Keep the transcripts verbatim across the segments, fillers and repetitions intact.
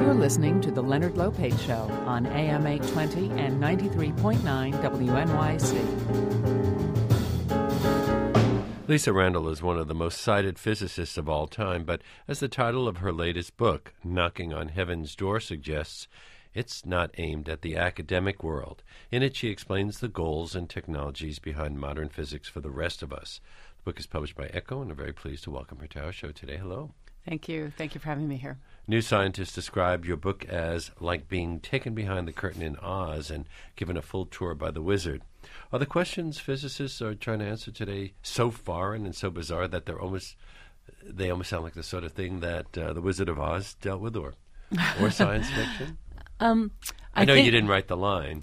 You're listening to The Leonard Lopate Show on A M eight twenty and ninety-three point nine W N Y C. Lisa Randall is one of the most cited physicists of all time, but as the title of her latest book, Knocking on Heaven's Door, suggests, it's not aimed at the academic world. In it, she explains the goals and technologies behind modern physics for the rest of us. The book is published by Echo, and I'm very pleased to welcome her to our show today. Hello. Thank you. Thank you for having me here. New Scientist described your book as like being taken behind the curtain in Oz and given a full tour by the wizard. Are the questions physicists are trying to answer today so foreign and so bizarre that they're almost they almost sound like the sort of thing that uh, the Wizard of Oz dealt with, or or science fiction? Um, I, I know think, you didn't write the line.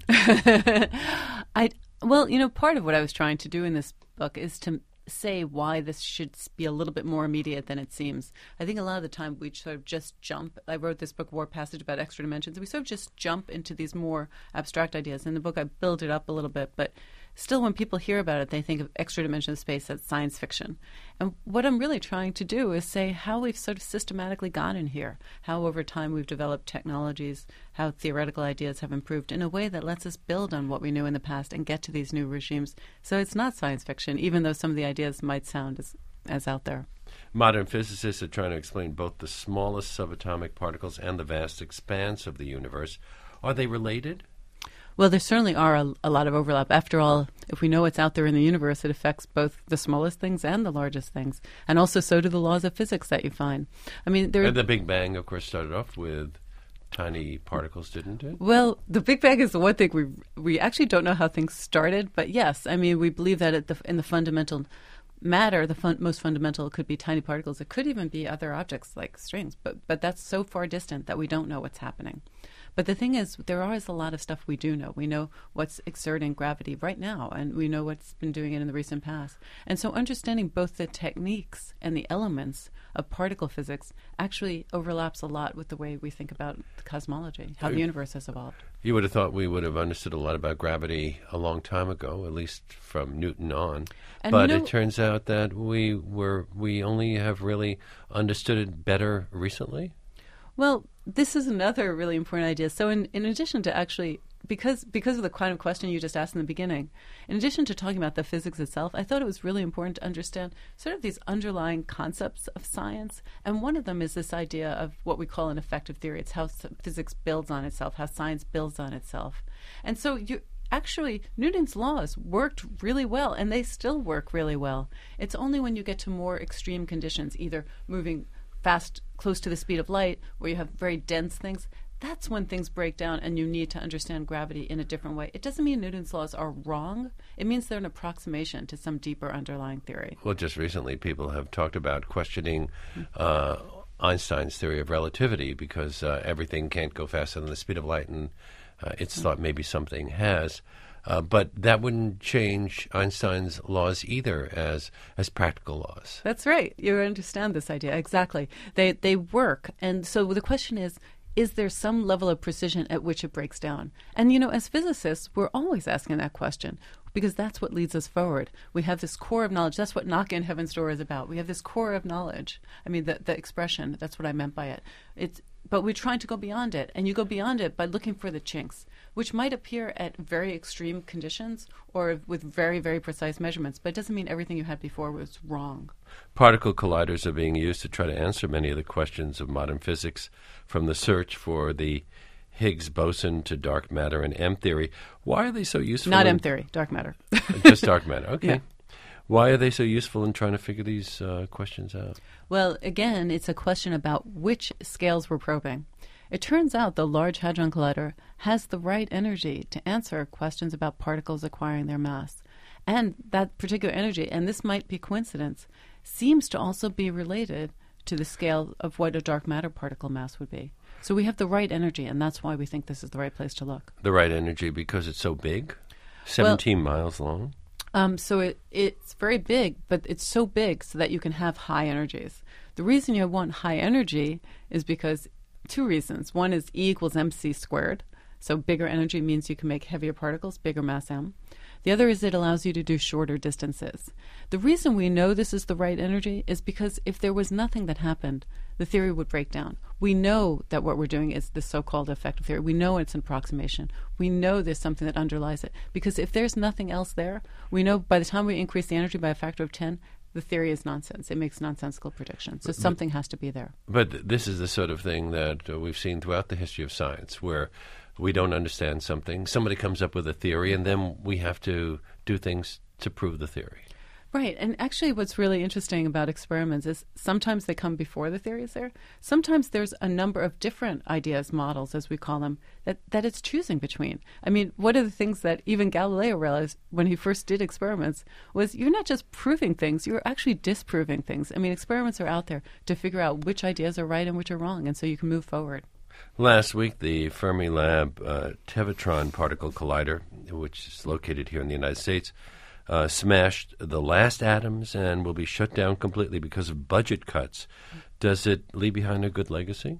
I well, you know, part of what I was trying to do in this book is to say why this should be a little bit more immediate than it seems. I think a lot of the time we sort of just jump. I wrote this book, War Passage, about extra dimensions. We sort of just jump into these more abstract ideas. In the book, I build it up a little bit, but still when people hear about it, they think of extra dimensional space as science fiction. And what I'm really trying to do is say how we've sort of systematically gotten here, how over time we've developed technologies, how theoretical ideas have improved in a way that lets us build on what we knew in the past and get to these new regimes. So it's not science fiction, even though some of the ideas might sound as, as out there. Modern physicists are trying to explain both the smallest subatomic particles and the vast expanse of the universe. Are they related? Well, there certainly are a, a lot of overlap. After all, if we know what's out there in the universe, it affects both the smallest things and the largest things. And also so do the laws of physics that you find. I mean, there. And the Big Bang, of course, started off with tiny particles, didn't it? Well, the Big Bang is the one thing we we actually don't know how things started. But yes, I mean, we believe that at the, in the fundamental matter, the fun, most fundamental could be tiny particles. It could even be other objects like strings. But but that's so far distant that we don't know what's happening. But the thing is, there is a lot of stuff we do know. We know what's exerting gravity right now, and we know what's been doing it in the recent past. And so understanding both the techniques and the elements of particle physics actually overlaps a lot with the way we think about the cosmology, how the universe has evolved. You would have thought we would have understood a lot about gravity a long time ago, at least from Newton on. And but you know, it turns out that we were we only have really understood it better recently. Well, this is another really important idea. So in, in addition to actually, because because of the kind of question you just asked in the beginning, in addition to talking about the physics itself, I thought it was really important to understand sort of these underlying concepts of science. And one of them is this idea of what we call an effective theory. It's how physics builds on itself, how science builds on itself. And so you actually, Newton's laws worked really well, and they still work really well. It's only when you get to more extreme conditions, either moving fast, close to the speed of light, where you have very dense things, that's when things break down and you need to understand gravity in a different way. It doesn't mean Newton's laws are wrong. It means they're an approximation to some deeper underlying theory. Well, just recently people have talked about questioning uh, Einstein's theory of relativity because uh, everything can't go faster than the speed of light, and uh, it's thought maybe something has. Uh, but that wouldn't change Einstein's laws either as as practical laws. That's right. You understand this idea. Exactly. They they work. And so the question is, is there some level of precision at which it breaks down? And, you know, as physicists, we're always asking that question because that's what leads us forward. We have this core of knowledge. That's what Knock on Heaven's Door is about. We have this core of knowledge. I mean, the, the expression, that's what I meant by it. It's But we're trying to go beyond it. And you go beyond it by looking for the chinks, which might appear at very extreme conditions or with very, very precise measurements. But it doesn't mean everything you had before was wrong. Particle colliders are being used to try to answer many of the questions of modern physics, from the search for the Higgs boson to dark matter and M theory. Why are they so useful? Not in, M theory, dark matter. Just dark matter. Okay. Yeah. Why are they so useful in trying to figure these uh, questions out? Well, again, it's a question about which scales we're probing. It turns out the Large Hadron Collider has the right energy to answer questions about particles acquiring their mass. And that particular energy, and this might be coincidence, seems to also be related to the scale of what a dark matter particle mass would be. So we have the right energy, and that's why we think this is the right place to look. The right energy because it's so big? seventeen well, miles long? Um, so it, it's very big, but it's so big so that you can have high energies. The reason you want high energy is because two reasons. One is E equals mc squared. So bigger energy means you can make heavier particles, bigger mass m. The other is it allows you to do shorter distances. The reason we know this is the right energy is because if there was nothing that happened, the theory would break down. We know that what we're doing is the so-called effective theory. We know it's an approximation. We know there's something that underlies it. Because if there's nothing else there, we know by the time we increase the energy by a factor of ten, the theory is nonsense. It makes nonsensical predictions. So but, something has to be there. But th- this is the sort of thing that uh, we've seen throughout the history of science, where we don't understand something, somebody comes up with a theory, and then we have to do things to prove the theory. Right. And actually what's really interesting about experiments is sometimes they come before the theory is there. Sometimes there's a number of different ideas, models, as we call them, that, that it's choosing between. I mean, one of the things that even Galileo realized when he first did experiments was you're not just proving things, you're actually disproving things. I mean, experiments are out there to figure out which ideas are right and which are wrong, and so you can move forward. Last week, the Fermilab uh, Tevatron Particle Collider, which is located here in the United States, Uh, smashed the last atoms and will be shut down completely because of budget cuts. Does it leave behind a good legacy?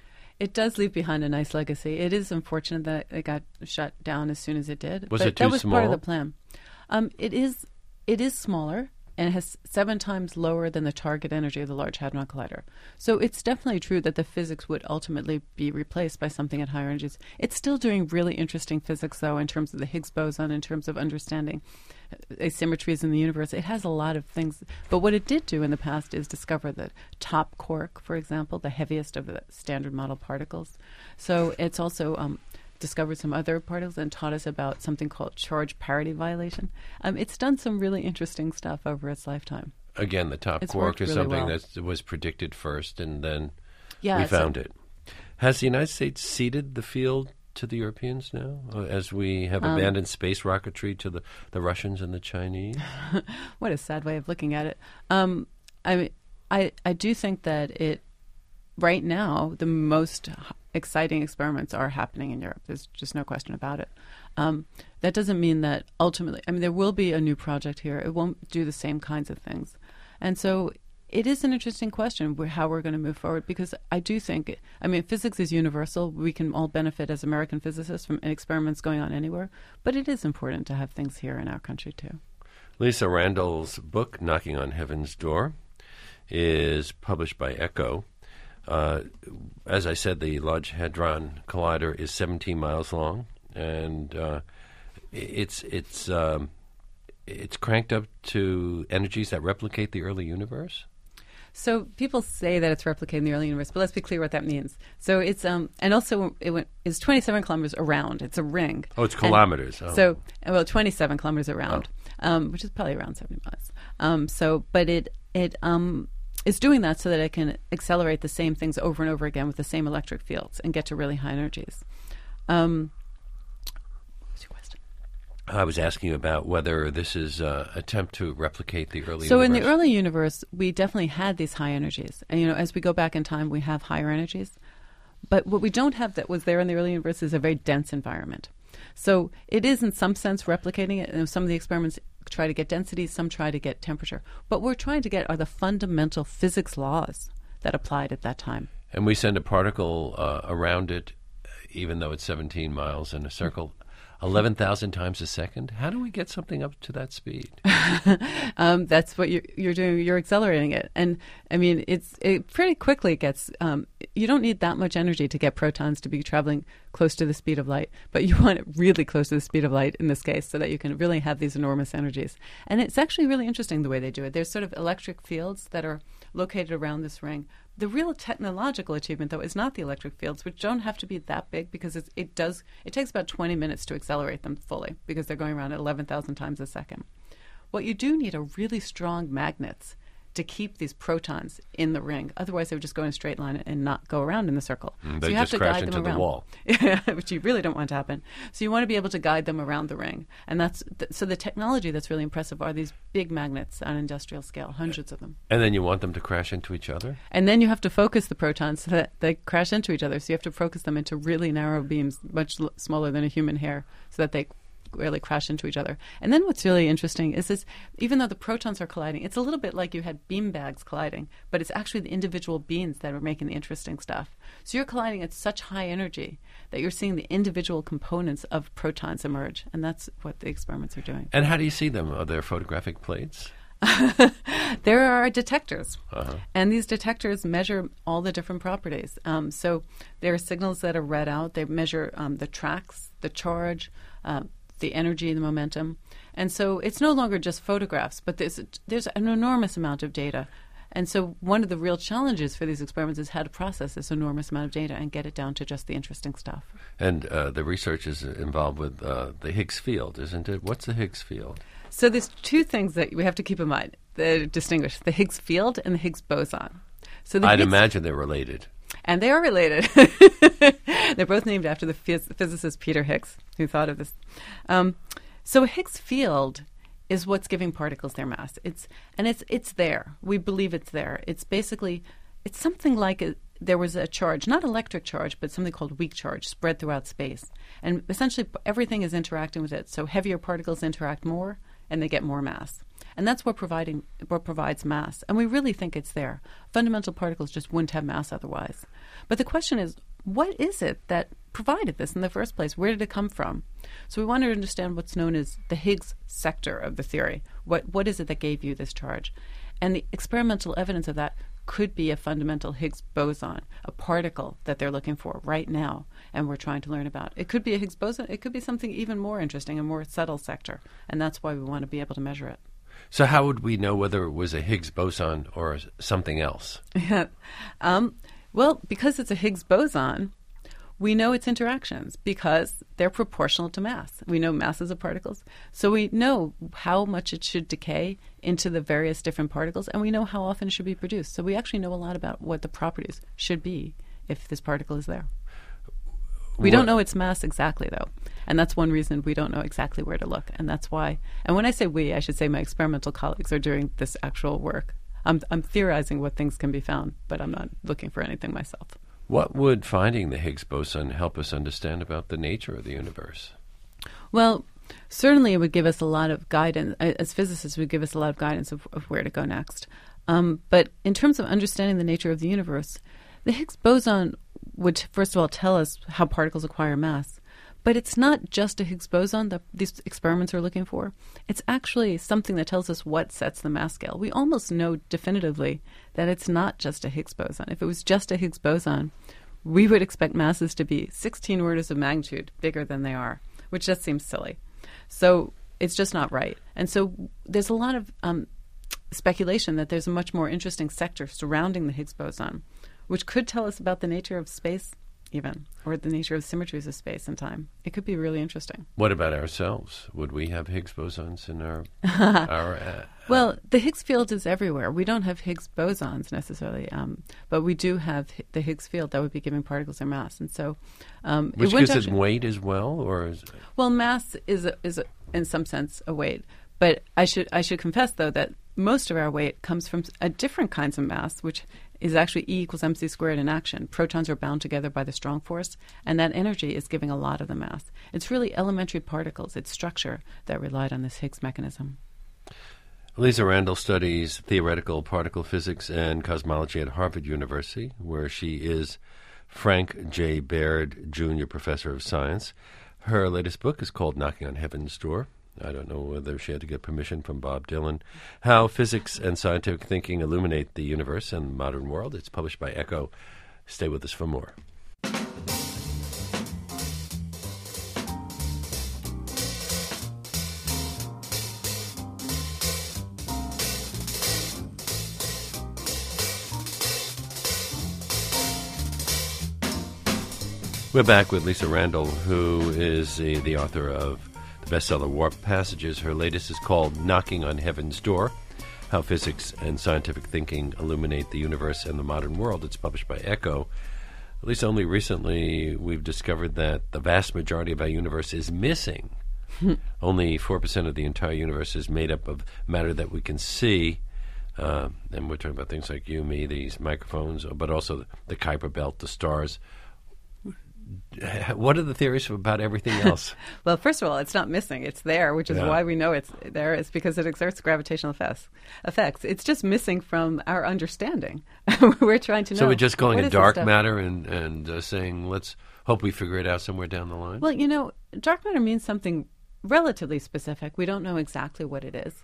It does leave behind a nice legacy. It is unfortunate that it got shut down as soon as it did. Was but it too that was small? part of the plan. Um, it is. It is smaller and it has seven times lower than the target energy of the Large Hadron Collider. So it's definitely true that the physics would ultimately be replaced by something at higher energies. It's still doing really interesting physics, though, in terms of the Higgs boson, in terms of understanding asymmetries in the universe. It has a lot of things. But what it did do in the past is discover the top quark, for example, the heaviest of the standard model particles. So it's also um, discovered some other particles and taught us about something called charge parity violation. Um, it's done some really interesting stuff over its lifetime. Again, the top It's quark worked is really something well. that was predicted first, and then Yeah, we so- found it. Has the United States ceded the field to the Europeans now, uh, as we have Um, abandoned space rocketry to the, the Russians and the Chinese? What a sad way of looking at it. Um, I, mean, I I do think that it right now the most h- exciting experiments are happening in Europe. There's just no question about it. Um, that doesn't mean that ultimately. I mean, there will be a new project here. It won't do the same kinds of things, and so. It is an interesting question wh- how we're going to move forward, because I do think, I mean, physics is universal. We can all benefit as American physicists from experiments going on anywhere, but it is important to have things here in our country too. Lisa Randall's book, Knocking on Heaven's Door, is published by Echo. Uh, as I said, the Large Hadron Collider is seventeen miles long, and uh, it's it's um, it's cranked up to energies that replicate the early universe. So people say that it's replicating the early universe, but let's be clear what that means. So it's um, and also it went is twenty-seven kilometers around. It's a ring. Oh, it's And kilometers. Oh. So well, twenty-seven kilometers around, um, which is probably around seventy miles. Um, so, but it it um is doing that so that it can accelerate the same things over and over again with the same electric fields and get to really high energies. Um, what was your question? I was asking you about whether this is an attempt to replicate the early So universe. in the early universe, we definitely had these high energies. And, you know, as we go back in time, we have higher energies. But what we don't have that was there in the early universe is a very dense environment. So it is, in some sense, replicating it. And some of the experiments try to get density, some try to get temperature. But what we're trying to get are the fundamental physics laws that applied at that time. And we send a particle uh, around it, even though it's seventeen miles in a circle, eleven thousand times a second. How do we get something up to that speed? um, that's what you're, you're doing. You're accelerating it. And, I mean, it's it pretty quickly gets um, – you don't need that much energy to get protons to be traveling close to the speed of light. But you want it really close to the speed of light in this case so that you can really have these enormous energies. And it's actually really interesting the way they do it. There's sort of electric fields that are located around this ring. The real technological achievement, though, is not the electric fields, which don't have to be that big because it's, it does. It takes about twenty minutes to accelerate them fully because they're going around at eleven thousand times a second. What you do need are really strong magnets to keep these protons in the ring. Otherwise, they would just go in a straight line and not go around in the circle. Mm, so they you have just to crash guide into them the around. wall. Which you really don't want to happen. So you want to be able to guide them around the ring. And that's th- so the technology that's really impressive are these big magnets on industrial scale, hundreds of them. And then you want them to crash into each other? And then you have to focus the protons so that they crash into each other. So you have to focus them into really narrow beams, much l- smaller than a human hair, so that they really crash into each other. And then what's really interesting is this, even though the protons are colliding, it's a little bit like you had beam bags colliding, but it's actually the individual beams that are making the interesting stuff. So you're colliding at such high energy that you're seeing the individual components of protons emerge, and that's what the experiments are doing. And how do you see them? Are there photographic plates? There are detectors, Uh-huh. and these detectors measure all the different properties. Um, so there are signals that are read out. They measure um, the tracks, the charge, um, the energy, the momentum. And so it's no longer just photographs, but there's, there's an enormous amount of data. And so one of the real challenges for these experiments is how to process this enormous amount of data and get it down to just the interesting stuff. And uh, the research is involved with uh, the Higgs field, isn't it? What's the Higgs field? So there's two things that we have to keep in mind that distinguish the Higgs field and the Higgs boson. So the I'd Higgs, imagine they're related. and they are related. They're both named after the phys- physicist Peter Higgs, who thought of this. Um, so a Higgs field is what's giving particles their mass. It's and it's it's there. We believe it's there. It's basically it's something like a, there was a charge, not electric charge, but something called weak charge spread throughout space, and essentially everything is interacting with it. So heavier particles interact more, and they get more mass. And that's what providing what provides mass. And we really think it's there. Fundamental particles just wouldn't have mass otherwise. But the question is, what is it that provided this in the first place? Where did it come from? So we wanted to understand what's known as the Higgs sector of the theory. What what is it that gave you this charge? And the experimental evidence of that could be a fundamental Higgs boson, a particle that they're looking for right now, and we're trying to learn about. It could be a Higgs boson. It could be something even more interesting, a more subtle sector, and that's why we want to be able to measure it. So how would we know whether it was a Higgs boson or something else? Yeah. Um, well, because it's a Higgs boson, we know its interactions because they're proportional to mass. We know masses of particles. So we know how much it should decay into the various different particles, and we know how often it should be produced. So we actually know a lot about what the properties should be if this particle is there. We What- don't know its mass exactly, though. And that's one reason we don't know exactly where to look. And that's why, and when I say we, I should say my experimental colleagues are doing this actual work. I'm, I'm theorizing what things can be found, but I'm not looking for anything myself. What would finding the Higgs boson help us understand about the nature of the universe? Well, certainly it would give us a lot of guidance. As physicists, it would give us a lot of guidance of, of where to go next. Um, but in terms of understanding the nature of the universe, the Higgs boson would, first of all, tell us how particles acquire mass. But it's not just a Higgs boson that these experiments are looking for. It's actually something that tells us what sets the mass scale. We almost know definitively that it's not just a Higgs boson. If it was just a Higgs boson, we would expect masses to be sixteen orders of magnitude bigger than they are, which just seems silly. So it's just not right. And so there's a lot of um, speculation that there's a much more interesting sector surrounding the Higgs boson, which could tell us about the nature of space even, or the nature of symmetries of space and time. It could be really interesting. What about ourselves? Would we have Higgs bosons in our... our uh, Well, the Higgs field is everywhere. We don't have Higgs bosons necessarily, um, but we do have hi- the Higgs field that would be giving particles their mass. And so, um, which it wouldn't gives it actually- weight as well, or is, Well, mass is a, is a, in some sense a weight, but I should I should confess though that most of our weight comes from a different kinds of mass, which is actually E equals mc squared in action. Protons are bound together by the strong force, and that energy is giving a lot of the mass. It's really elementary particles, its structure, that relied on this Higgs mechanism. Lisa Randall studies theoretical particle physics and cosmology at Harvard University, where she is Frank J. Baird Junior Professor of Science. Her latest book is called Knocking on Heaven's Door. I don't know whether she had to get permission from Bob Dylan. How Physics and Scientific Thinking Illuminate the Universe and the Modern World. It's published by Echo. Stay with us for more. We're back with Lisa Randall, who is the, the author of the bestseller Warp Passages. Her latest is called Knocking on Heaven's Door, How Physics and Scientific Thinking Illuminate the Universe and the Modern World. It's published by Echo. At least only recently we've discovered that the vast majority of our universe is missing. Only four percent of the entire universe is made up of matter that we can see. Uh, and we're talking about things like you, me, these microphones, but also the, the Kuiper Belt, the stars. What are the theories about everything else? Well, first of all, it's not missing. It's there, which is Yeah. why we know it's there. It's because it exerts gravitational effects. effects. It's just missing from our understanding. We're trying to know. So we're just calling what it is this dark stuff? matter and, and uh, saying, let's hope we figure it out somewhere down the line? Well, you know, dark matter means something relatively specific. We don't know exactly what it is.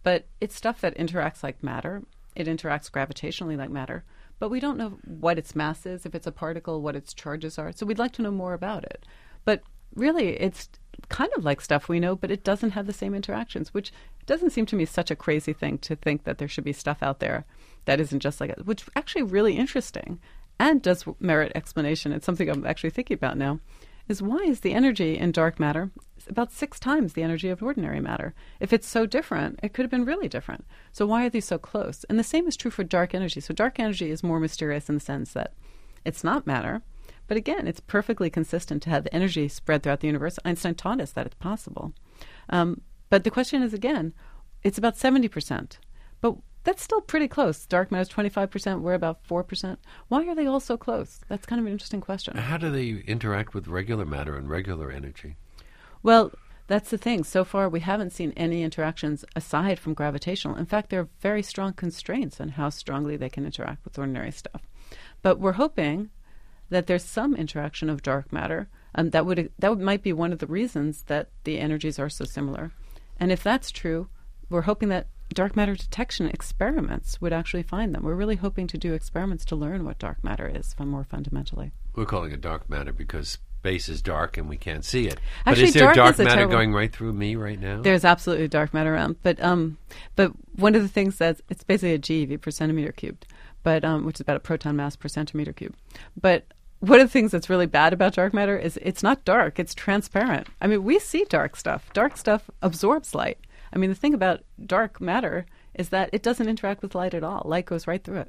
but it's stuff that interacts like matter. It interacts gravitationally like matter, but we don't know what its mass is, if it's a particle, what its charges are. So we'd like to know more about it. But really, it's kind of like stuff we know, but it doesn't have the same interactions, which doesn't seem to me such a crazy thing to think that there should be stuff out there that isn't just like it, which actually really interesting and does merit explanation. It's something I'm actually thinking about now, is why is the energy in dark matter about six times the energy of ordinary matter? If it's so different, it could have been really different. So why are these so close? And the same is true for dark energy. So dark energy is more mysterious in the sense that it's not matter, but again, it's perfectly consistent to have energy spread throughout the universe. Einstein taught us that it's possible. Um, but the question is, again, it's about seventy percent. But that's still pretty close. Dark matter is twenty-five percent. We're about four percent. Why are they all so close? That's kind of an interesting question. How do they interact with regular matter and regular energy? Well, that's the thing. So far, we haven't seen any interactions aside from gravitational. In fact, there are very strong constraints on how strongly they can interact with ordinary stuff. But we're hoping that there's some interaction of dark matter. Um, that would that would, might be one of the reasons that the energies are so similar. And if that's true, we're hoping that dark matter detection experiments would actually find them. We're really hoping to do experiments to learn what dark matter is more fundamentally. We're calling it dark matter because space is dark and we can't see it. Actually, but is there dark, dark is a matter terrible... going right through me right now? There's absolutely dark matter around. But um, but one of the things that's, it's basically a GeV per centimeter cubed, but um, which is about a proton mass per centimeter cubed. But one of the things that's really bad about dark matter is it's not dark, it's transparent. I mean, we see dark stuff. Dark stuff absorbs light. I mean, the thing about dark matter is that it doesn't interact with light at all. Light goes right through it.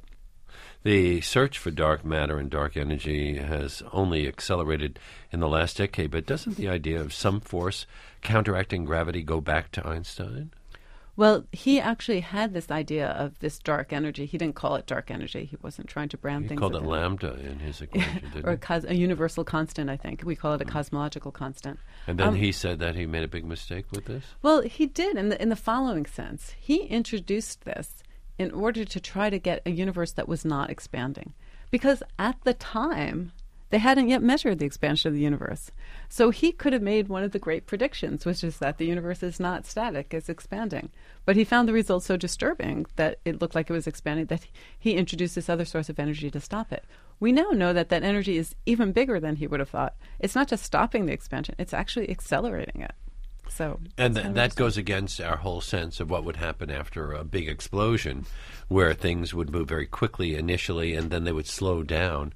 The search for dark matter and dark energy has only accelerated in the last decade, but doesn't the idea of some force counteracting gravity go back to Einstein? Well, he actually had this idea of this dark energy. He didn't call it dark energy. He wasn't trying to brand he things. He called it within. lambda in his equation, didn't or he? a, cos- a universal constant, I think. We call it a cosmological constant. And then um, he said that he made a big mistake with this? Well, he did in the, in the following sense. He introduced this in order to try to get a universe that was not expanding. Because at the time, they hadn't yet measured the expansion of the universe. So he could have made one of the great predictions, which is that the universe is not static, it's expanding. But he found the results so disturbing that it looked like it was expanding that he introduced this other source of energy to stop it. We now know that that energy is even bigger than he would have thought. It's not just stopping the expansion, it's actually accelerating it. So, and th- that goes against our whole sense of what would happen after a big explosion, where things would move very quickly initially and then they would slow down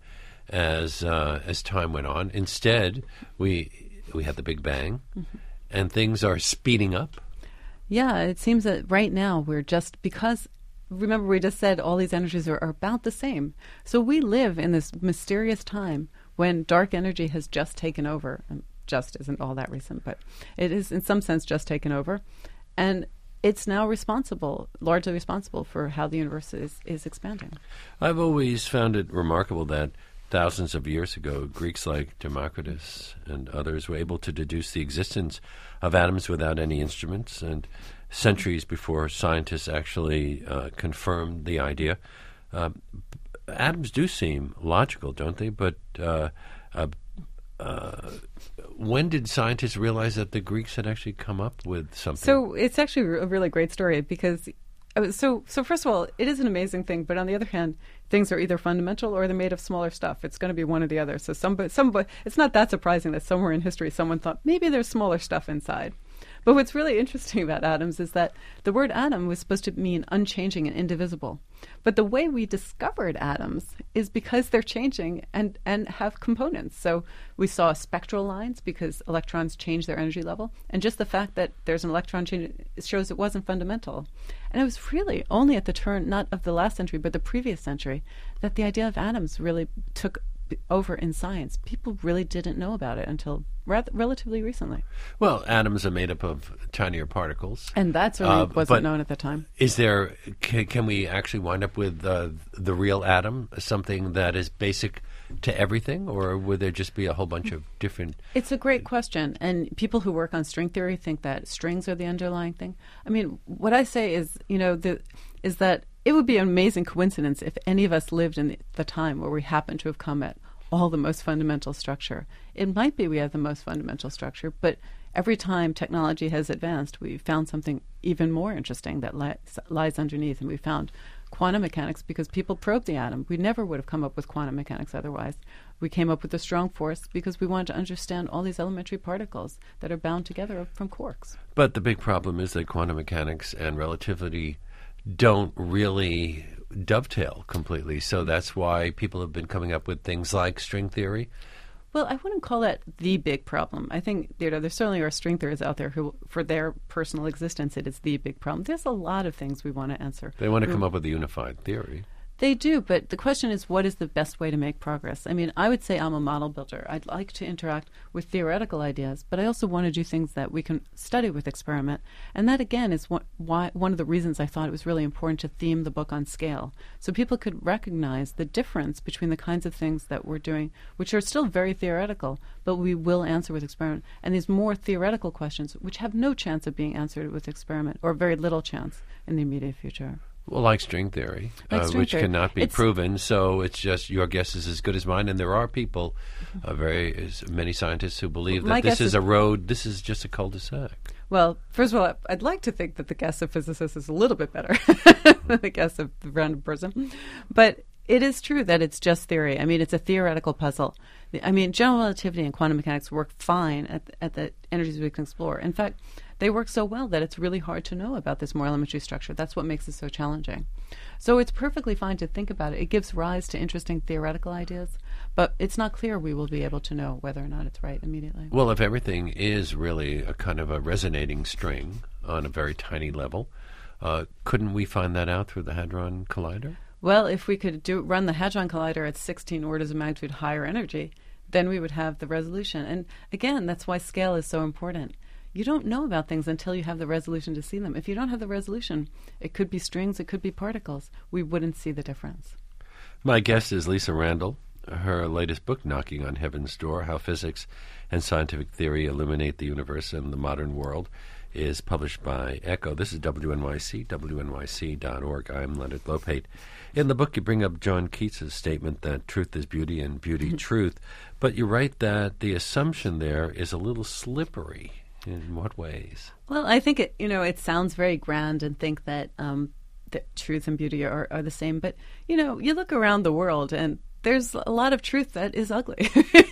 as uh, as time went on. Instead, we we had the Big Bang, mm-hmm. and things are speeding up. Yeah, it seems that right now we're just, because, remember we just said all these energies are, are about the same. So we live in this mysterious time when dark energy has just taken over. And just isn't all that recent, but it is in some sense just taken over. And it's now responsible, largely responsible for how the universe is, is expanding. I've always found it remarkable that thousands of years ago, Greeks like Democritus and others were able to deduce the existence of atoms without any instruments, and centuries before scientists actually uh, confirmed the idea. Uh, atoms do seem logical, don't they? But uh, uh, uh, when did scientists realize that the Greeks had actually come up with something? So it's actually a really great story because So, so first of all, it is an amazing thing. But on the other hand, things are either fundamental or they're made of smaller stuff. It's going to be one or the other. So, some, some, it's not that surprising that somewhere in history someone thought maybe there's smaller stuff inside. But what's really interesting about atoms is that the word atom was supposed to mean unchanging and indivisible. But the way we discovered atoms is because they're changing and, and have components. So we saw spectral lines because electrons change their energy level. And just the fact that there's an electron change shows it wasn't fundamental. And it was really only at the turn, not of the last century, but the previous century, that the idea of atoms really took over in science. People really didn't know about it until rather, relatively recently. Well, atoms are made up of tinier particles. And that's really uh, wasn't known at the time. Is there, can, can we actually wind up with uh, the real atom, something that is basic to everything, or would there just be a whole bunch of different... It's a great question, and people who work on string theory think that strings are the underlying thing. I mean, what I say is, you know, the, is that it would be an amazing coincidence if any of us lived in the, the time where we happen to have come at all the most fundamental structure. It might be we have the most fundamental structure, but every time technology has advanced, we've found something even more interesting that li- lies underneath, and we found quantum mechanics because people probed the atom. We never would have come up with quantum mechanics otherwise. We came up with a strong force because we wanted to understand all these elementary particles that are bound together from quarks. But the big problem is that quantum mechanics and relativity don't really dovetail completely. So that's why people have been coming up with things like string theory. Well, I wouldn't call that the big problem. I think, you know, there certainly are string theorists out there who, for their personal existence, it is the big problem. There's a lot of things we want to answer. They want to come up with a unified theory. They do, but the question is, what is the best way to make progress? I mean, I would say I'm a model builder. I'd like to interact with theoretical ideas, but I also want to do things that we can study with experiment. And that, again, is one, why, one of the reasons I thought it was really important to theme the book on scale, so people could recognize the difference between the kinds of things that we're doing, which are still very theoretical, but we will answer with experiment, and these more theoretical questions, which have no chance of being answered with experiment, or very little chance in the immediate future. Well, like string theory, like uh, string which theory. cannot be It's proven, so it's just your guess is as good as mine. And there are people, uh, very as many scientists, who believe My that this guess is, is- a road, this is just a cul-de-sac. Well, first of all, I'd like to think that the guess of physicists is a little bit better than the guess of the random person. But it is true that it's just theory. I mean, it's a theoretical puzzle. The- I mean, general relativity and quantum mechanics work fine at, the- at the energies we can explore. In fact, they work so well that it's really hard to know about this more elementary structure. That's what makes it so challenging. So it's perfectly fine to think about it. It gives rise to interesting theoretical ideas, but it's not clear we will be able to know whether or not it's right immediately. Well, if everything is really a kind of a resonating string on a very tiny level, uh, couldn't we find that out through the Hadron Collider? Well, if we could do run the Hadron Collider at sixteen orders of magnitude higher energy, then we would have the resolution. And again, that's why scale is so important. You don't know about things until you have the resolution to see them. If you don't have the resolution, it could be strings, it could be particles. We wouldn't see the difference. My guest is Lisa Randall. Her latest book, Knocking on Heaven's Door, How Physics and Scientific Theory Illuminate the Universe and the Modern World, is published by Echo. This is W N Y C, W N Y C dot org. I'm Leonard Lopate. In the book, you bring up John Keats's statement that truth is beauty and beauty truth, but you write that the assumption there is a little slippery. In what ways? Well, I think it, you know, it sounds very grand and think that, um, that truth and beauty are, are the same. But, you know, you look around the world and there's a lot of truth that is ugly.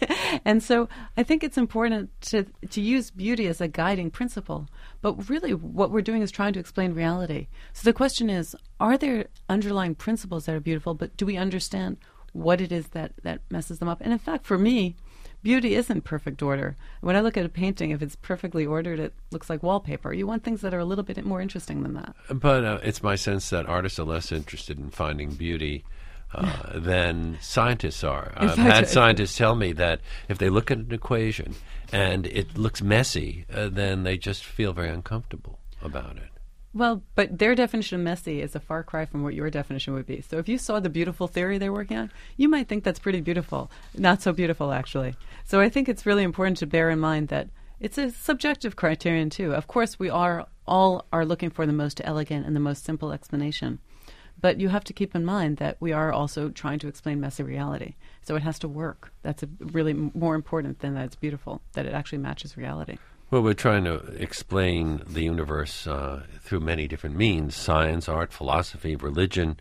And so I think it's important to to use beauty as a guiding principle. But really what we're doing is trying to explain reality. So the question is, are there underlying principles that are beautiful, but do we understand what it is that, that messes them up? And in fact, for me, beauty isn't perfect order. When I look at a painting, if it's perfectly ordered, it looks like wallpaper. You want things that are a little bit more interesting than that. But uh, it's my sense that artists are less interested in finding beauty uh, than scientists are. I've fact, had I- scientists tell me that if they look at an equation and it looks messy, uh, then they just feel very uncomfortable about it. Well, but their definition of messy is a far cry from what your definition would be. So if you saw the beautiful theory they're working on, you might think that's pretty beautiful. Not so beautiful, actually. So I think it's really important to bear in mind that it's a subjective criterion, too. Of course, we are all are looking for the most elegant and the most simple explanation. But you have to keep in mind that we are also trying to explain messy reality. So it has to work. That's a really m- more important than that it's beautiful, that it actually matches reality. Well, we're trying to explain the universe uh, through many different means, science, art, philosophy, religion,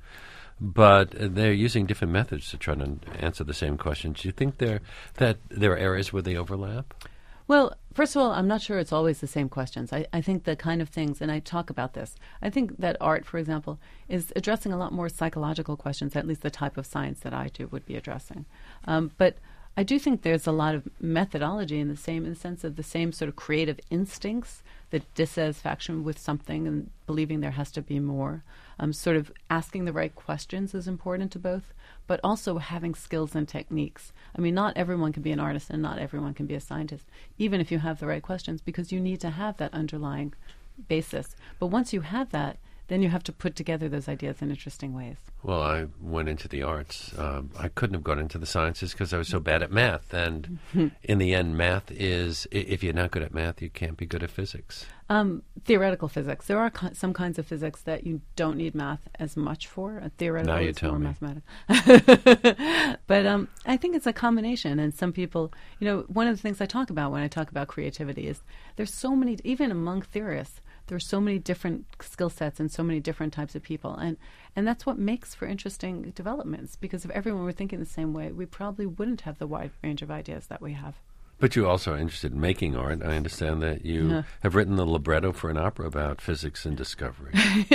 but they're using different methods to try to answer the same questions. Do you think there that there are areas where they overlap? Well, first of all, I'm not sure it's always the same questions. I, I think the kind of things, and I talk about this, I think that art, for example, is addressing a lot more psychological questions, at least the type of science that I do would be addressing. Um, but I do think there's a lot of methodology in the same, in the sense of the same sort of creative instincts, the dissatisfaction with something and believing there has to be more. Um, sort of asking the right questions is important to both, but also having skills and techniques. I mean, not everyone can be an artist and not everyone can be a scientist, even if you have the right questions, because you need to have that underlying basis. But once you have that, then you have to put together those ideas in interesting ways. Well, I went into the arts. Um, I couldn't have gone into the sciences because I was so bad at math. And in the end, math is, i- if you're not good at math, you can't be good at physics. Um, theoretical physics. There are ki- some kinds of physics that you don't need math as much for. Uh, theoretical Now you is tell more me. mathematical. But um, I think it's a combination. And some people, you know, one of the things I talk about when I talk about creativity is there's so many, even among theorists, there are so many different skill sets and so many different types of people. And, and that's what makes for interesting developments, because if everyone were thinking the same way, we probably wouldn't have the wide range of ideas that we have. But you also are interested in making art. I understand that you Yeah. have written the libretto for an opera about physics and discovery.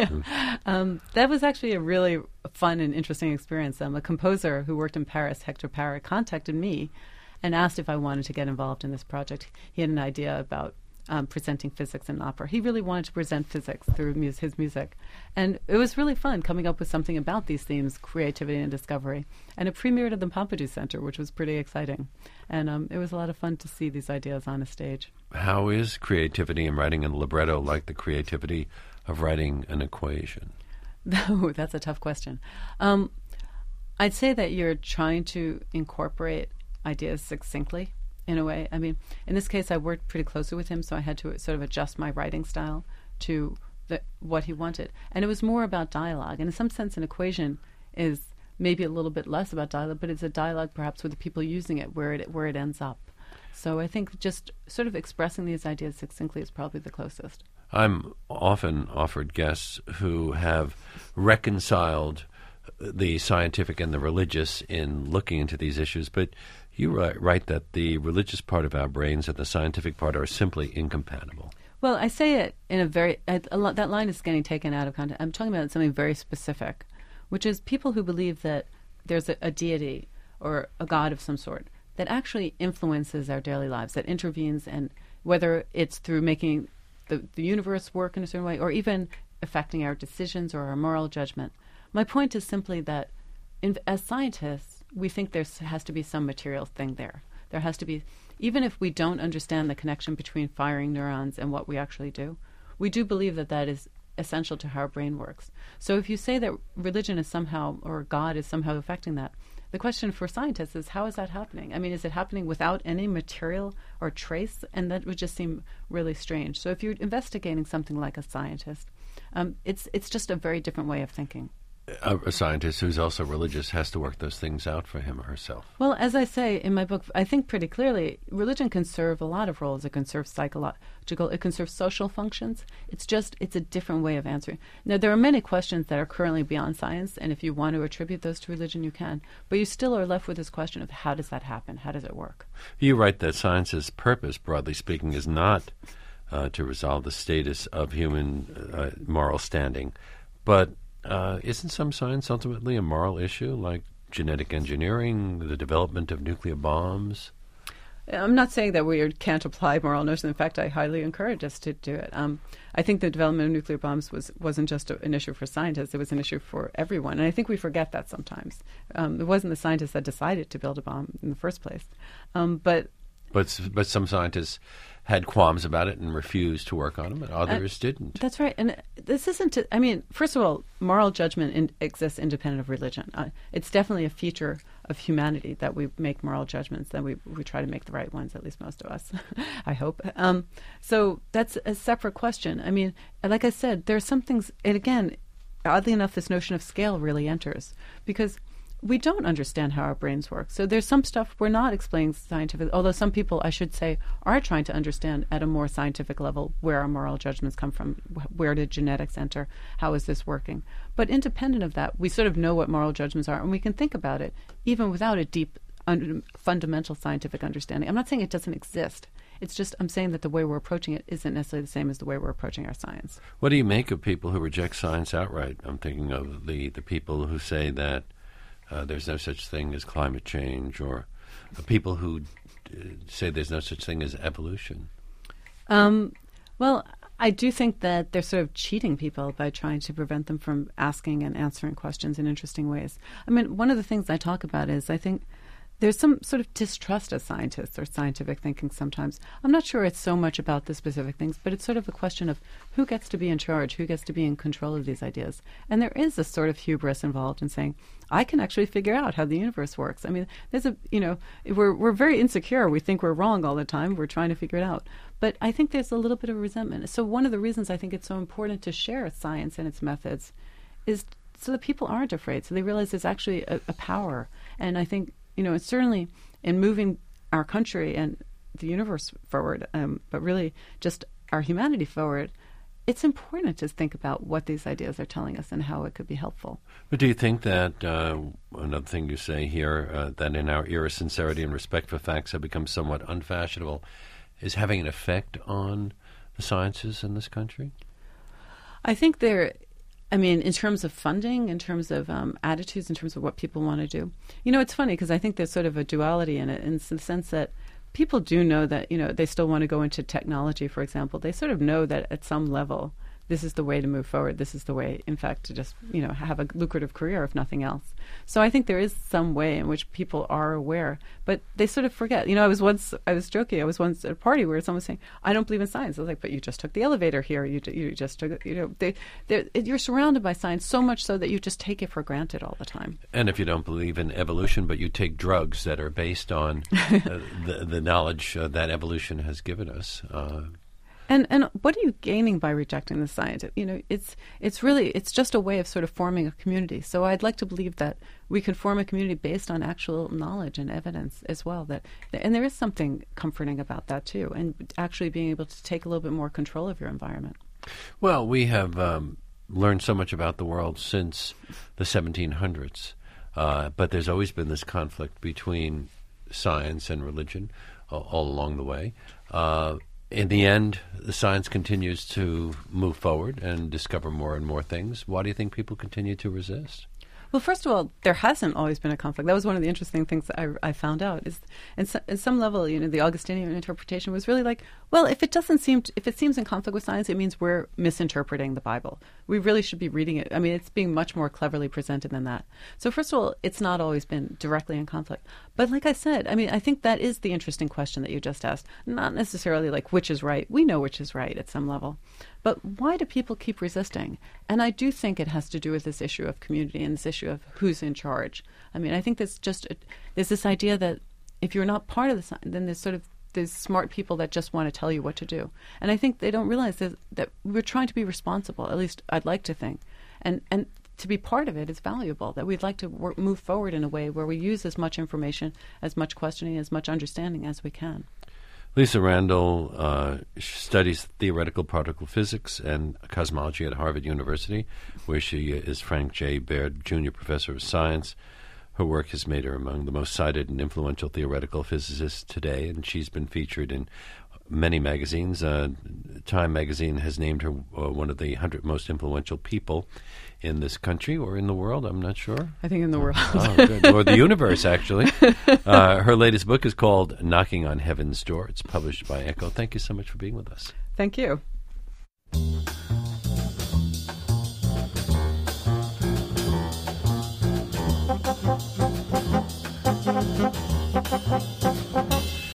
Um, that was actually a really fun and interesting experience. Um, a composer who worked in Paris, Hector Parra, contacted me and asked if I wanted to get involved in this project. He had an idea about um, presenting physics in opera. He really wanted to present physics through mus- his music. And it was really fun coming up with something about these themes, creativity and discovery. And it premiered at the Pompidou Center, which was pretty exciting. And um, it was a lot of fun to see these ideas on a stage. How is creativity in writing a libretto like the creativity of writing an equation? Oh, that's a tough question. Um, I'd say that you're trying to incorporate ideas succinctly in a way. I mean, in this case, I worked pretty closely with him, so I had to sort of adjust my writing style to the, what he wanted. And it was more about dialogue. And in some sense, an equation is maybe a little bit less about dialogue, but it's a dialogue perhaps with the people using it where it where it ends up. So I think just sort of expressing these ideas succinctly is probably the closest. I'm often offered guests who have reconciled the scientific and the religious in looking into these issues, but you write, write that the religious part of our brains and the scientific part are simply incompatible. Well, I say it in a very, I, a lot, that line is getting taken out of context. I'm talking about something very specific, which is people who believe that there's a, a deity or a god of some sort that actually influences our daily lives, that intervenes, and whether it's through making the, the universe work in a certain way or even affecting our decisions or our moral judgment. My point is simply that in, as scientists, we think there has to be some material thing there. There has to be, even if we don't understand the connection between firing neurons and what we actually do, we do believe that that is essential to how our brain works. So if you say that religion is somehow, or God is somehow affecting that, the question for scientists is, how is that happening? I mean, is it happening without any material or trace? And that would just seem really strange. So if you're investigating something like a scientist, um, it's it's just a very different way of thinking. A, a scientist who's also religious has to work those things out for him or herself. Well, as I say in my book, I think pretty clearly religion can serve a lot of roles. It can serve psychological, it can serve social functions. It's just, it's a different way of answering. Now, there are many questions that are currently beyond science, and if you want to attribute those to religion, you can. But you still are left with this question of how does that happen? How does it work? You write that science's purpose, broadly speaking, is not uh, to resolve the status of human uh, moral standing, but Uh, isn't some science ultimately a moral issue, like genetic engineering, the development of nuclear bombs? I'm not saying that we can't apply moral notions. In fact, I highly encourage us to do it. Um, I think the development of nuclear bombs was, wasn't just a, an issue for scientists. It was an issue for everyone. And I think we forget that sometimes. Um, it wasn't the scientists that decided to build a bomb in the first place. Um, but But but some scientists had qualms about it and refused to work on them, and others uh, didn't. That's right. And this isn't, I mean, first of all, moral judgment in, exists independent of religion. Uh, it's definitely a feature of humanity that we make moral judgments, that we, we try to make the right ones, at least most of us, I hope. Um, so that's a separate question. I mean, like I said, there are some things, and again, oddly enough, this notion of scale really enters, because we don't understand how our brains work. So there's some stuff we're not explaining scientifically, although some people, I should say, are trying to understand at a more scientific level where our moral judgments come from, where did genetics enter, how is this working. But independent of that, we sort of know what moral judgments are, and we can think about it even without a deep, un- fundamental scientific understanding. I'm not saying it doesn't exist. It's just I'm saying that the way we're approaching it isn't necessarily the same as the way we're approaching our science. What do you make of people who reject science outright? I'm thinking of the, the people who say that Uh, there's no such thing as climate change, or uh, people who uh, say there's no such thing as evolution. Um, well, I do think that they're sort of cheating people by trying to prevent them from asking and answering questions in interesting ways. I mean, one of the things I talk about is I think there's some sort of distrust of scientists or scientific thinking sometimes. I'm not sure it's so much about the specific things, but it's sort of a question of who gets to be in charge, who gets to be in control of these ideas. And there is a sort of hubris involved in saying, I can actually figure out how the universe works. I mean, there's a, you know, we're we're very insecure. We think we're wrong all the time. We're trying to figure it out. But I think there's a little bit of resentment. So one of the reasons I think it's so important to share science and its methods is so that people aren't afraid. So they realize there's actually a, a power. And I think, you know, it's certainly in moving our country and the universe forward, um, but really just our humanity forward, it's important to think about what these ideas are telling us and how it could be helpful. But do you think that, uh, another thing you say here, uh, that in our era, sincerity and respect for facts have become somewhat unfashionable, is having an effect on the sciences in this country? I think there... I mean, in terms of funding, in terms of um, attitudes, in terms of what people want to do. You know, it's funny because I think there's sort of a duality in it in the sense that people do know that, you know, they still want to go into technology, for example. They sort of know that at some level, this is the way to move forward. This is the way, in fact, to just, you know, have a lucrative career, if nothing else. So I think there is some way in which people are aware, but they sort of forget. You know, I was once, I was joking, I was once at a party where someone was saying, I don't believe in science. I was like, but you just took the elevator here. You you just took, you know, they, you're surrounded by science so much so that you just take it for granted all the time. And if you don't believe in evolution, but you take drugs that are based on uh, the, the knowledge uh, that evolution has given us, uh, And and what are you gaining by rejecting the science? You know, it's it's really it's just a way of sort of forming a community. So I'd like to believe that we could form a community based on actual knowledge and evidence as well. That and there is something comforting about that too, and actually being able to take a little bit more control of your environment. Well, we have um, learned so much about the world since the seventeen hundreds, uh, but there's always been this conflict between science and religion uh, all along the way. Uh, In the end, the science continues to move forward and discover more and more things. Why do you think people continue to resist? Well, first of all, there hasn't always been a conflict. That was one of the interesting things that I, I found out. Is, in so, at some level, you know, the Augustinian interpretation was really like, well, if it doesn't seem, to, if it seems in conflict with science, it means we're misinterpreting the Bible. We really should be reading it. I mean, it's being much more cleverly presented than that. So, first of all, it's not always been directly in conflict. But like I said, I mean, I think that is the interesting question that you just asked. Not necessarily like which is right. We know which is right at some level. But why do people keep resisting? And I do think it has to do with this issue of community and this issue of who's in charge. I mean, I think there's just a, there's this idea that if you're not part of the science, then there's sort of there's smart people that just want to tell you what to do. And I think they don't realize that, that we're trying to be responsible. At least I'd like to think, and and to be part of it is valuable. That we'd like to work, move forward in a way where we use as much information, as much questioning, as much understanding as we can. Lisa Randall uh, studies theoretical particle physics and cosmology at Harvard University, where she is Frank J. Baird Junior Professor of Science. Her work has made her among the most cited and influential theoretical physicists today, and she's been featured in many magazines. Uh, Time magazine has named her uh, one of the one hundred most influential people in this country or in the world. I'm not sure. I think in the world. Oh, good. Or the universe, actually. Uh, her latest book is called Knocking on Heaven's Door. It's published by Echo. Thank you so much for being with us. Thank you.